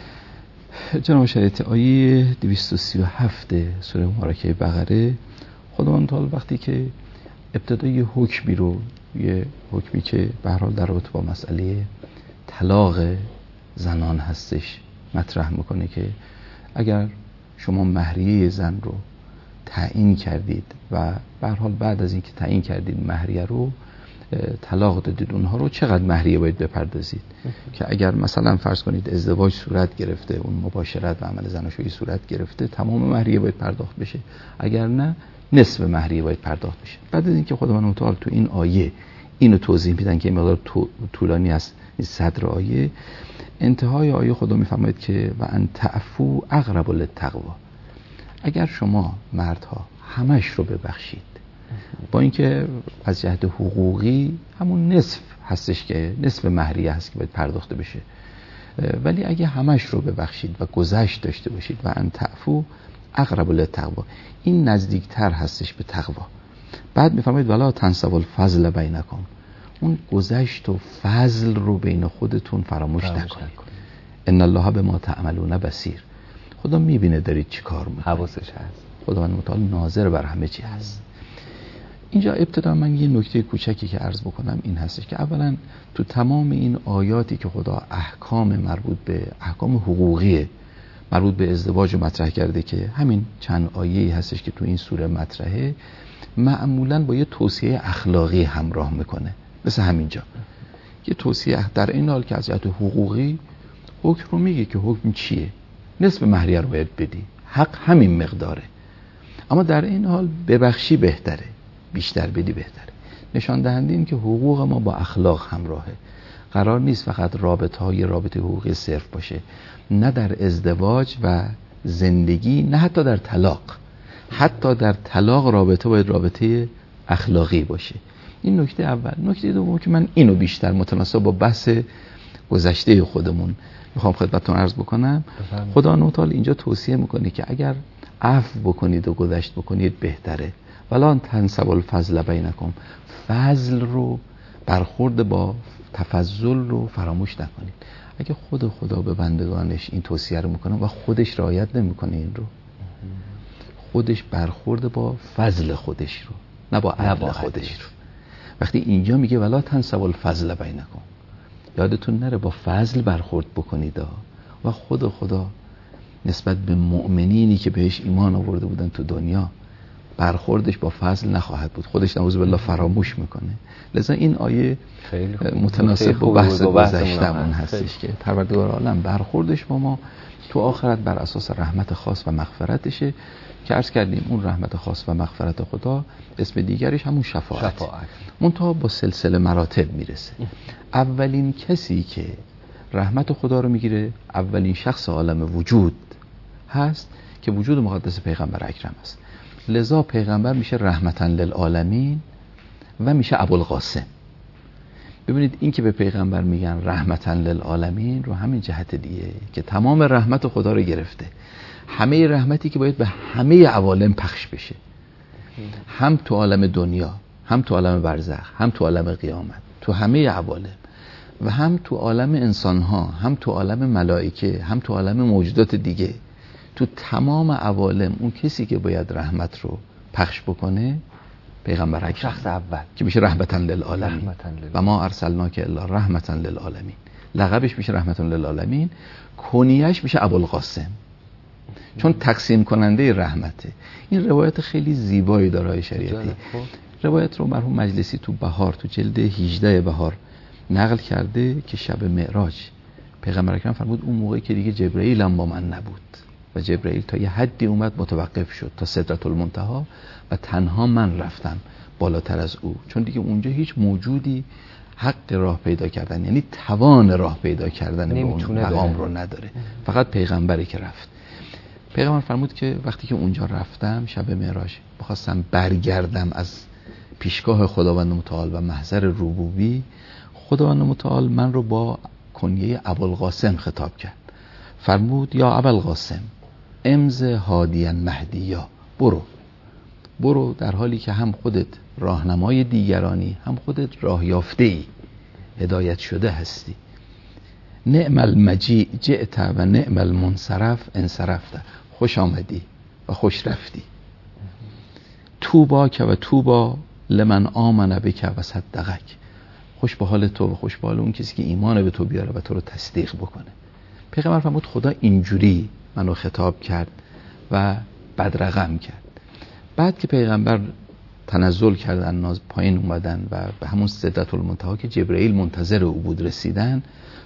جناب شریعت آیه دویست و سی و هفت سوره مبارکه بقره، خداوند تعالی وقتی که ابتدای حکمی رو، یه حکمی که به هر حال در رابطه با مسئله طلاق زنان هستش مطرح میکنه که اگر شما مهریه زن رو تعیین کردید و به هر حال بعد از اینکه تعیین کردید مهریه رو طلاق دادید، اونها رو چقدر مهریه باید بپردازید؟ که اگر مثلا فرض کنید ازدواج صورت گرفته، اون مباشرت و عمل زناشویی صورت گرفته، تمام مهریه باید پرداخت بشه، اگر نه نصف مهریه باید پرداخت بشه. بعد از اینکه خداوند متعال تو این آیه اینو توضیح میدن که این مقدار طولانی است، این صدر آیه، انتهای آیه خدا میفرماید که و ان تعفو اقرب للتقوی، اگر شما مردها همش رو ببخشید، با اینکه از جهت حقوقی همون نصف هستش که نصف مهریه هست که باید پرداخته بشه، ولی اگه همش رو ببخشید و گذشت داشته باشید و ان تعفو اقرب للتقوی، این نزدیکتر هستش به تقوا. بعد میفرمایید ولا تنسوا الفضل بینکم، اون گذشت و فضل رو بین خودتون فراموش نکنید. ان الله بما تعملون بصیر، خدا میبینه دارید چی کار میکنید، حواسش هست، خداوند متعال ناظر بر همه چی هست. اینجا ابتدا من یه نکته کوچکی که عرض بکنم این هستش که اولا تو تمام این آیاتی که خدا احکام مربوط به احکام حقوقی مربوط به ازدواج مطرح کرده که همین چند آیه‌ای هستش که تو این سوره مطرحه، معمولاً با یه توصیه اخلاقی همراه میکنه. مثل همینجا یه توصیه در این حال که از جهت حقوقی حکم رو میگه که حکم چیه، نصف مهریه رو باید بدی، حق همین مقداره، اما در این حال ببخشی بهتره، بیشتر بدی بهتره. نشان دهنده این که حقوق ما با اخلاق همراهه، قرار نیست فقط رابطه های رابطه حقوقی صرف باشه، نه در ازدواج و زندگی، نه حتی در طلاق. حتی در طلاق رابطه باید رابطه اخلاقی باشه. این نکته اول. نکته دوم که من اینو بیشتر متناسب با بحث گذشته خودمون میخوام خدمتتون عرض بکنم، خدا نوتال اینجا توصیه میکنه که اگر عفو بکنید و گذشت بکنید بهتره. ولا تنسوا الفضل بینکم، فضل رو برخورد با تفضل رو فراموش نکنید. اگه خود خدا به بندگانش این توصیه رو میکنه و خودش رعایت نمیکنه این رو، خودش برخورد با فضل خودش رو نه با عدل خودش رو. وقتی اینجا میگه ولا تنسوا الفضل بینکم، یادتون نره با فضل برخورد بکنید و خود خدا نسبت به مؤمنینی که بهش ایمان آورده بودن تو دنیا برخوردش با فضل نخواهد بود، خودش نعوذ بالله فراموش میکنه. لذا این آیه متناسب با بحث گذشتمون هستش که پروردگار عالم برخوردش با ما تو آخرت بر اساس رحمت خاص و مغفرتشه که عرض کردیم اون رحمت خاص و مغفرت خدا اسم دیگرش همون شفاعت، شفاعت. منتها با سلسله مراتب میرسه. اولین کسی که رحمت خدا رو میگیره اولین شخص عالم وجود هست که وجود مقدس پیغمبر اکرم است. لذا پیغمبر میشه رحمتاً للعالمین و میشه ابوالقاسم. ببینید این که به پیغمبر میگن رحمتاً للعالمین رو همین جهت دیگه که تمام رحمت خدا رو گرفته، همه رحمتی که باید به همه عوالم پخش بشه، هم تو عالم دنیا، هم تو عالم برزخ، هم تو عالم قیامت، تو همه عوالم و هم تو عالم انسانها، هم تو عالم ملائکه، هم تو عالم موجودات دیگه، تو تمام عوالم اون کسی که باید رحمت رو پخش بکنه پیغمبر اکرم، شخص اول که میشه رحمتاً للعالمین و ما ارسلناک الا رحمتاً للعالمین. لقبش میشه رحمتاً للعالمین، کنیه‌اش میشه ابوالقاسم چون تقسیم کننده رحمته. این روایت خیلی زیبایی داره شریعتی. روایت رو مرحوم مجلسی تو بهار تو جلد هجده بهار نقل کرده که شب معراج پیغمبر اکرم فرمود اون موقعی که دیگه جبرئیل هم با من نبود و جبرئیل تا یه حدی اومد متوقف شد تا سدرة المنتهی و تنها من رفتم بالاتر از او، چون دیگه اونجا هیچ موجودی حق راه پیدا کردن یعنی توان راه پیدا کردن به اون مقام رو نداره، فقط پیغمبری که رفت. پیغمبر فرمود که وقتی که اونجا رفتم شب معراج بخواستم برگردم از پیشگاه خداوند متعال و محضر ربوبی، خداوند متعال من رو با کنیه ابوالقاسم خطاب کرد. فرمود یا ابوالقاسم امض هادیا مهدیا، برو برو در حالی که هم خودت راهنمای دیگرانی هم خودت راه یافته‌ای، هدایت شده هستی. نعم المجیء جئت و نعم المنصرف انصرفت، خوش آمدی و خوش رفتی. توبا که و توبا لمن آمن بک و صدقک، خوش به حال تو و خوش به حال اون کسی که ایمان به تو بیاره و تو رو تصدیق بکنه. پیغمبر فرمود خدا اینجوری منو خطاب کرد و بدرقم کرد. بعد که پیغمبر تنزل کردن، ناز پایین اومدن و به همون سدرة المنتهی که جبرئیل منتظر او بود رسیدن،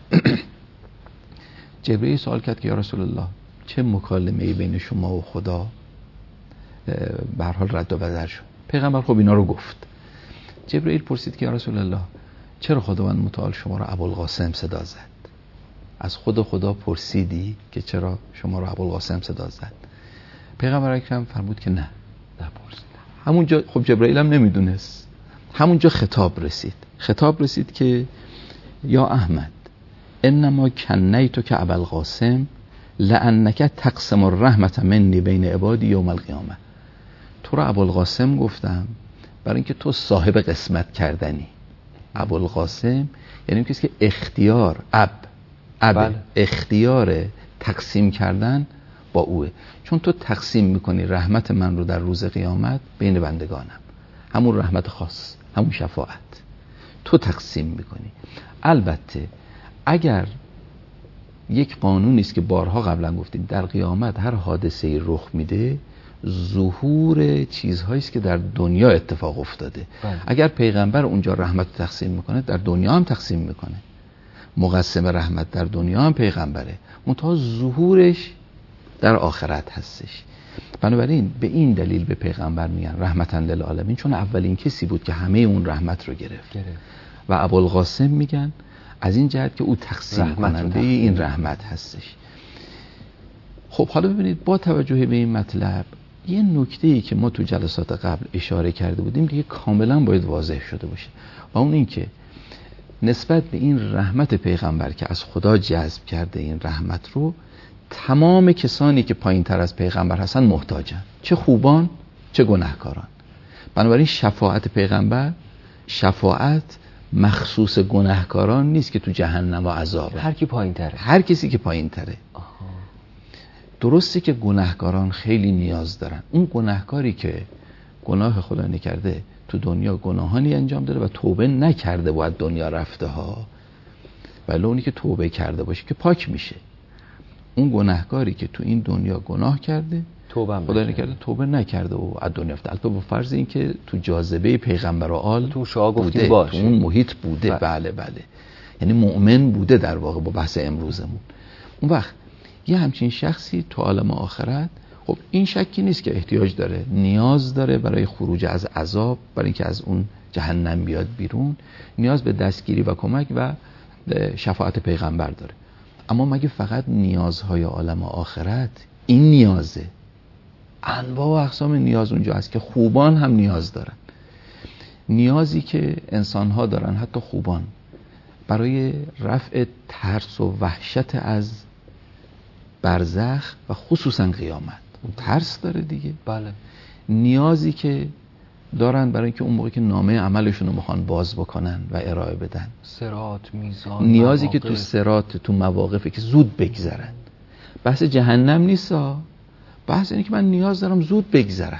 جبرئیل سوال کرد که یا رسول الله چه مکالمه‌ای بین شما و خدا؟ به هر حال رد و بدل شد. پیغمبر خب اینا رو گفت. جبرئیل پرسید که یا رسول الله چرا خداوند متعال شما رو ابوالقاسم صدا زد؟ از خود خدا پرسیدی که چرا شما رو ابوالقاسم صدا زد؟ پیغمبر اکرم فرمود که نه نپرسید. همونجا خب جبرئیل هم نمیدونست، همونجا خطاب رسید. خطاب رسید که یا احمد انما کنیتو که ابوالقاسم لانک تقسم الرحمت منی بین عبادی یوم القیامه. تو رو ابوالقاسم گفتم برای اینکه تو صاحب قسمت کردنی. ابوالقاسم یعنی کسی که اختیار اب اب بله. اختیار تقسیم کردن با اوه، چون تو تقسیم میکنی رحمت من رو در روز قیامت بین بندگانم، همون رحمت خاص، همون شفاعت تو تقسیم میکنی. البته اگر یک قانونی است که بارها قبلا گفتیم در قیامت هر حادثه‌ای رخ میده ظهور چیزهایی است که در دنیا اتفاق افتاده. بله. اگر پیغمبر اونجا رحمت تقسیم میکنه در دنیا هم تقسیم میکنه، مقسم رحمت در دنیا هم پیغمبره، منتها ظهورش در آخرت هستش. بنابراین به این دلیل به پیغمبر میگن رحمتاً للعالمین، چون اولین کسی بود که همه اون رحمت رو گرفت, گرفت. و ابوالقاسم میگن از این جهت که او تقسیم کننده این رحمت هستش. خب حالا ببینید با توجه به این مطلب یه نکته‌ای که ما تو جلسات قبل اشاره کرده بودیم دیگه کاملا باید واضح شده باشه و اون این که نسبت به این رحمت پیغمبر که از خدا جذب کرده این رحمت رو تمام کسانی که پایین تر از پیغمبر هستن محتاجن، چه خوبان چه گناهکاران. بنابراین شفاعت پیغمبر شفاعت مخصوص گناهکاران نیست که تو جهنم و عذابه. هر کی پایین تره، هر کسی که پایین تره. درسته که گناهکاران خیلی نیاز دارن. اون گناهکاری که گناه خدا نکرده تو دنیا گناهانی انجام داره و توبه نکرده و از دنیا رفته ها، ولی اونی که توبه کرده باشه که پاک میشه. اون گناهکاری که تو این دنیا گناه کرده توبه خدا نکرده توبه نکرده و از دنیا رفته، البته با فرض این که تو جاذبه پیغمبر و آل تو شاه بوده، باشه. تو اون محیط بوده. بله. بله بله یعنی مؤمن بوده در واقع با بحث امروزمون. اون وقت یه همچین شخصی تو عالم آخرت، خب این شکی نیست که احتیاج داره، نیاز داره برای خروج از عذاب، برای اینکه از اون جهنم بیاد بیرون، نیاز به دستگیری و کمک و شفاعت پیغمبر داره. اما مگه فقط نیازهای عالم آخرت این نیازه؟ انواع و اقسام نیاز اونجا هست که خوبان هم نیاز دارن. نیازی که انسان‌ها دارن، حتی خوبان، برای رفع ترس و وحشت از برزخ و خصوصا قیامت. اون ترس داره دیگه. بله. نیازی که دارن برای اینکه اون موقع که نامه عملشون رو میخوان باز بکنن و ارائه بدن، صراط، میزان، نیازی مواقف. که تو صراط، تو مواقفی که زود بگذرن. بحث جهنم نیستا، بحث اینه که من نیاز دارم زود بگذرم،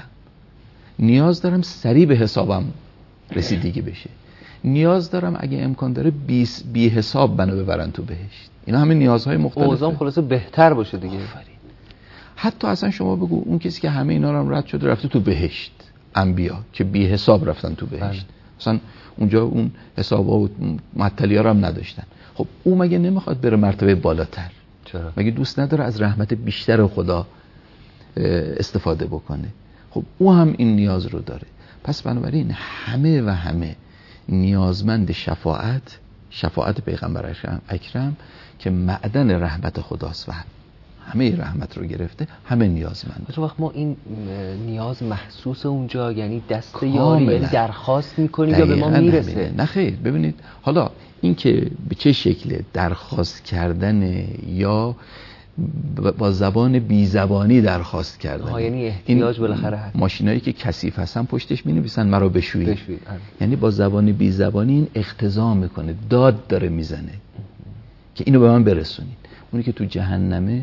نیاز دارم سریع به حسابم رسیدگی بشه، نیاز دارم اگه امکان داره بی, بی حساب منو ببرن تو بهشت. اینا همه نیازهای مختلفه. اوضاع خلاصه بهتر باشه دیگه. آفرین. حتی اصلا شما بگو اون کسی که همه اینا رو هم رد شده رفته تو بهشت، انبیا که بی حساب رفتن تو بهشت، مثلا اونجا اون حسابا و معطلی ها رو هم نداشتن، خب او مگه نمیخواد بره مرتبه بالاتر؟ چرا؟ مگه دوست نداره از رحمت بیشتر خدا استفاده بکنه؟ خب او هم این نیاز رو داره. پس بنابراین همه و همه نیازمند شفاعت، شفاعت پیغمبر اکرم که معدن رحمت خداست و همه رحمت رو گرفته، همه نیازمند. تو وقت ما این نیاز محسوس اونجا، یعنی دست یاری، یعنی درخواست میکنیم یا به ما میرسه؟ نه خیر. ببینید حالا این که به چه شکل درخواست کردن یا با زبان بی زبانی درخواست کردن، ها یعنی احتیاج بالاخره هست. ماشینایی که کثیف هستن پشتش می‌نویسن مرا بشویید، یعنی با زبان بی زبانی این اقتضا میکنه، داد داره میزنه که اینو به من برسونید. اونی که تو جهنمه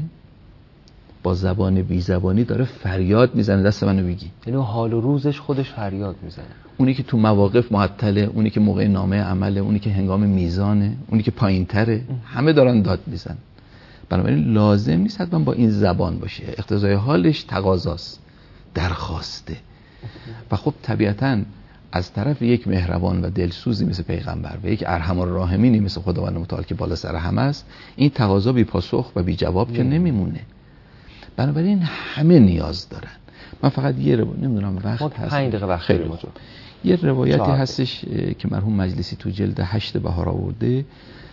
با زبان بی زبانی داره فریاد میزنه دست منو بگی، یعنی حال و روزش خودش فریاد میزنه. اونی که تو مواقف معطله، اونی که موقع نامه عمله، اونی که هنگام میزانه، اونی که پایین‌تره، همه دارن داد میزنن. بنابراین لازم نیست حتما با این زبان باشه، اقتضای حالش تقاضاست، درخواسته. و خب طبیعتاً از طرف یک مهربان و دلسوزی مثل پیغمبر و یک ارحم الراحمینی مثل خداوند متعال که بالا سر همه است، این تقاضا بی پاسخ و بی جواب که نمیمونه. بنابراین همه نیاز دارن. من فقط یه رو نمیدونم وقت هست، پنج دقیقه وقت خیلی موجود. یه روایتی هستش که مرحوم مجلسی تو جلد هشت بهار آورده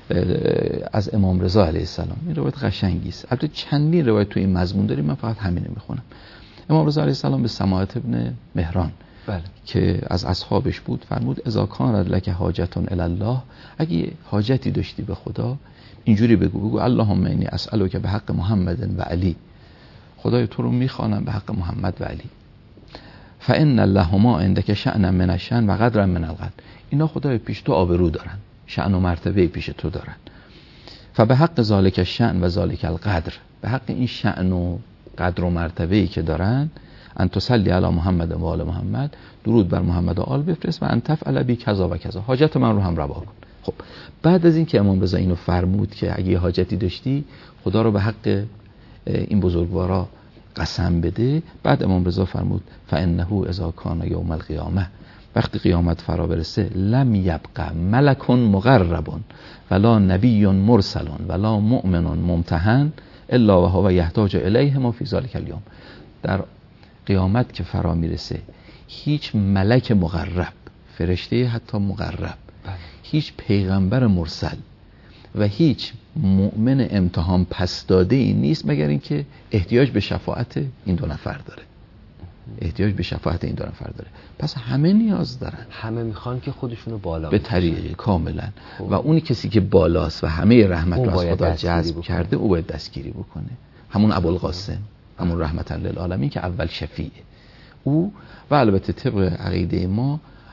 از امام رضا علیه السلام. این روایت قشنگی است. البته چندین روایت تو این مضمون داریم، من فقط همین رو میخونم. امام رضا علیه السلام به سماعت ابن مهران بله. که از اصحابش بود فرمود اذا کان لک حاجتون الی الله، اگه حاجتی داشتی به خدا اینجوری بگو، بگو اللهم انی اسالک به حق محمد و علی، خدای تو رو میخوانم به حق محمد و علی. فان لهما عندک شأن من الشأن و قدر من القدر، اینا خدای پیش تو آبرو دارن، شأن و مرتبه پیش تو دارن. فبه حق ذالک الشأن و ذالک القدر، به حق این شأن و قدر و مرتبه‌ای که دارن، ان تصلی علی محمد و آل محمد، درود بر محمد و آل بفرست، و ان تفعل بی کذا و کذا، حاجت من رو هم روا کن. خب بعد از این که امام رضا اینو فرمود که اگه حاجتی داشتی خدا رو به حق این بزرگوارا قسم بده، بعد امام رضا فرمود فانه اذا کان یوم القیامه، وقتی قیامت فرا برسه، لم یبقى ملک مقرب ولا نبی مرسل ولا مؤمن ممتحن الا و هو یحتاج الیه ما فی ذلک اليوم. در قیامت که فرا میرسه هیچ ملک مقرب، فرشته حتی مقرب، هیچ پیغمبر مرسل و هیچ مؤمن امتحان پس داده ای نیست مگر اینکه احتیاج به شفاعت این دو نفر داره، احتیاج به شفاعت این دو نفر داره. پس همه نیاز دارن، همه میخوان که خودشونو بالا به طریق کاملا خوب. و اونی کسی که بالاست و همه رحمت رو از خدا جذب کرده، او باید دستگیری بکنه. همون ابوالقاسم، همون رحمتا للعالمین که اول شفیعه او. و البته طبق عقیده ما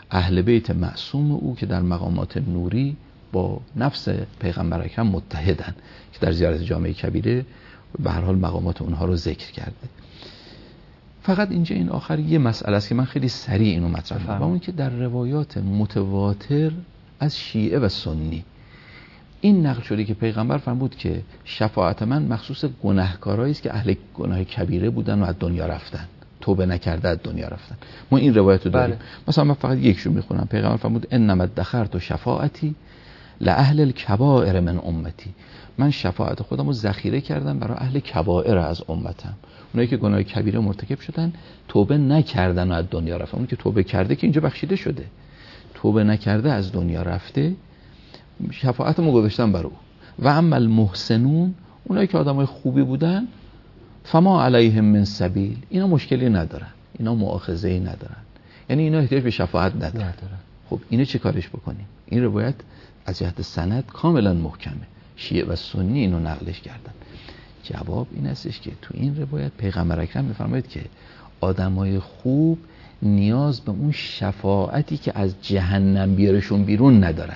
اهل بیت معصوم او که در مقامات نوری با نفس پیغمبر اکرم متحدن که در زیارت جامع کبیره به هر حال مقامات اونها رو ذکر کرده. فقط اینجا این آخر یه مسئله است که من خیلی سریع اینو مطرح کنم، و اون که در روایات متواتر از شیعه و سنی این نقل شده که پیغمبر فرمود که شفاعت من مخصوص گناهکارایی است که اهل گناه کبیره بودن و از دنیا رفتن، توبه نکرده از دنیا رفتن. ما این روایت رو داریم. بله. مثلا من فقط یکشو میخونم. پیغمبر فرمود انما ادخرت شفاعتی لاهل الکبائر من امتی، من شفاعت خودم رو ذخیره کردم برای اهل کبائر از امتم، اونایی که گناه کبیره مرتکب شدن، توبه نکردن و از دنیا رفتن. اون که توبه کرده که اینجا بخشیده شده، توبه نکرده از دنیا رفته، شفاعتمو گذاشتم برای او. و اما المحسنون، اونایی که آدمای خوبی بودن، فما علیهم من سبیل، اینا مشکلی ندارن، اینا مؤاخذه‌ای ندارن، یعنی اینا احتیاج به شفاعت ندارن. خب اینو چه کارش بکنیم؟ این روایت از جهت سند کاملا محکمه، شیعه و سنی اینو نقلش کردن. جواب این هستش که تو این روایت پیغمبر اکرم میفرماید که آدمای خوب نیاز به اون شفاعتی که از جهنم بیارشون بیرون ندارن.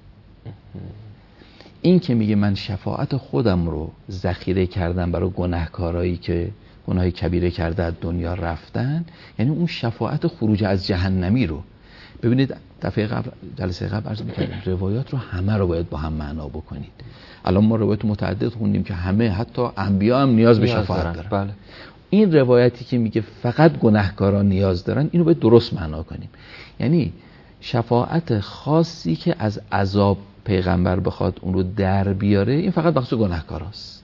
این که میگه من شفاعت خودم رو ذخیره کردم برای گناهکارایی که گناه کبیره کرده از دنیا رفتن، یعنی اون شفاعت خروج از جهنمی رو. ببینید دفعه قبل، جلسه قبل عرض می‌کردم روایات رو همه رو باید با هم معنا بکنید. الان ما روایات متعدد خوندیم که همه، حتی انبیا هم نیاز به شفاعت دارن, دارن. بله. این روایتی که میگه فقط گناهکاران نیاز دارن، اینو باید درست معنا کنیم. یعنی شفاعت خاصی که از عذاب پیغمبر بخواد اون رو در بیاره، این فقط بخصوص گناهکاراست.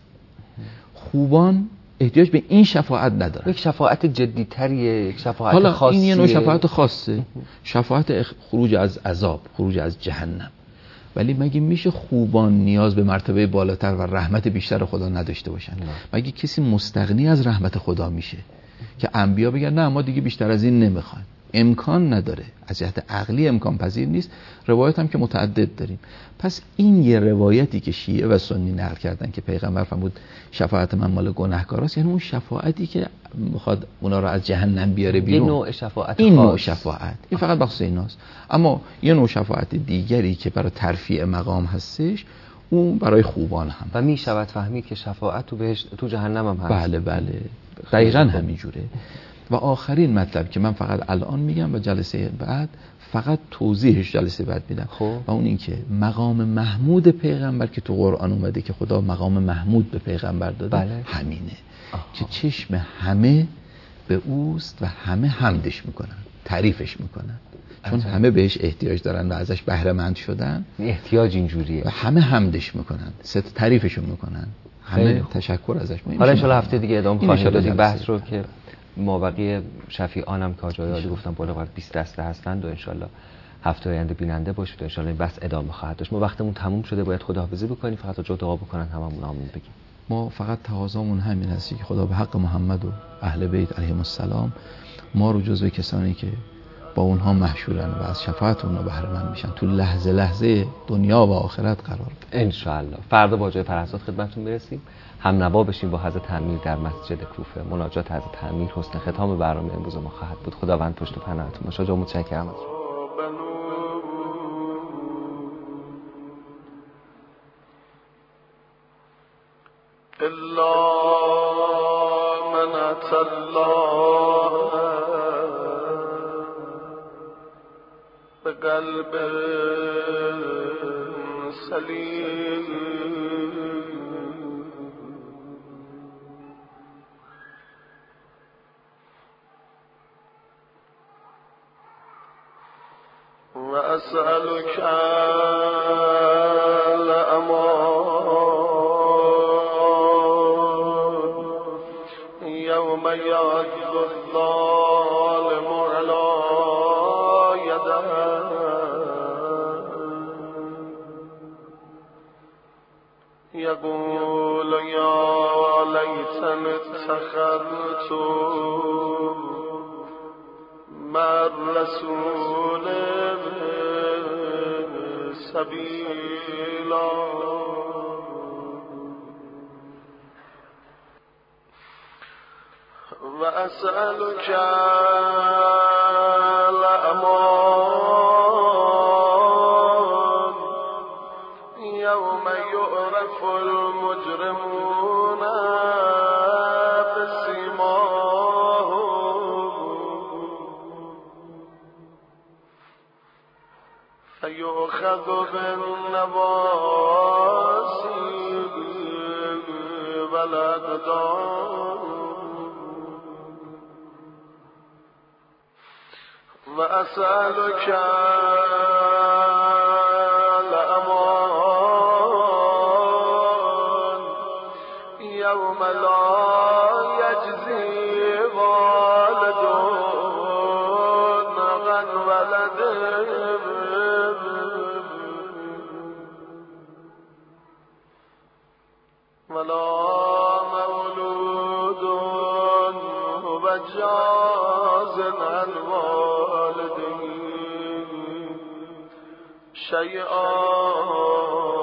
خوبان احتیاج به این شفاعت نداره. یک شفاعت جدی تریه، یک شفاعت حالا خاصیه. این یه نوع شفاعت خاصه، شفاعت خروج از عذاب، خروج از جهنم. ولی مگه میشه خوبان نیاز به مرتبه بالاتر و رحمت بیشتر خدا نداشته باشن؟ نه. مگه کسی مستغنی از رحمت خدا میشه که انبیا بگن نه ما دیگه بیشتر از این نمیخوایم؟ امکان نداره، از جهت عقلی امکان پذیر نیست. روایت هم که متعدد داریم. پس این یه روایتی که شیعه و سنی نقل کردن که پیغمبر فرمود شفاعت من مال گناهکاراست، یعنی اون شفاعتی که میخواد اونا رو از جهنم بیاره بیرون، یه نوع شفاعت این خاص. نوع شفاعت این فقط بخصوص ایناست. اما یه نوع شفاعت دیگری که برای ترفیع مقام هستش، اون برای خوبان هم. و میشود فهمید که شفاعت تو بهش تو جهنم هم هست. بله بله دقیقاً همینجوره. و آخرین مطلب که من فقط الان میگم و جلسه بعد فقط توضیحش جلسه بعد میدم، خب. و اون این که مقام محمود پیغمبر که تو قرآن اومده که خدا مقام محمود به پیغمبر داده، بله. همینه. آها. که چشم همه به اوست و همه حمدش میکنن، تعریفش میکنن، چون عجب. همه بهش احتیاج دارن و ازش بهره مند شدن. احتیاج اینجوریه و همه حمدش میکنن، ست تعریفشو میکنن، همه تشکر ازش میکنن. حالا ان شاء الله هفته دیگه ادامه خواهیم داد این بحث رو که مابقی شفیعانم که آجای عالی گفتم بالا بر بیست دسته هستند و ان شاء الله هفته آینده بیننده باشید و ان شاء الله این بحث ادامه خواهد داشت. ما وقتمون تموم شده، باید خداحافظی بکنیم. فقط جو دعا بکنن هممون آمین بگیم. ما فقط تقاضامون همین است که خدا به حق محمد و اهل بیت علیهم السلام ما رو جزو کسانی که با اونها محشورن و از شفاعت اونها بهره مند میشن تو لحظه لحظه دنیا و آخرت قرار بده ان شاء الله. فردا با جای پرستاد خدمتتون میرسیم، هم نوا بشیم با حضرت تعمیر در مسجد کوفه. مناجات حضرت تعمیر حسن ختام برنامه امروز ما خواهد بود. خداوند پشت و پناهتون باشه. جا متشکرم از الا من اتى الله بقلب سلیم و اسألك يوم يعض الظالم على يديه يقول يا ليتني اتخذت مع الرسول سبيلا وأسألك الأمان يعرف المجرمون بسيماهم فيؤخذ بالنواصي والأقدام وأسألك الأمان يوم لا يجزي والد عن ولده ولا مولود هو جاز عن والده شيئا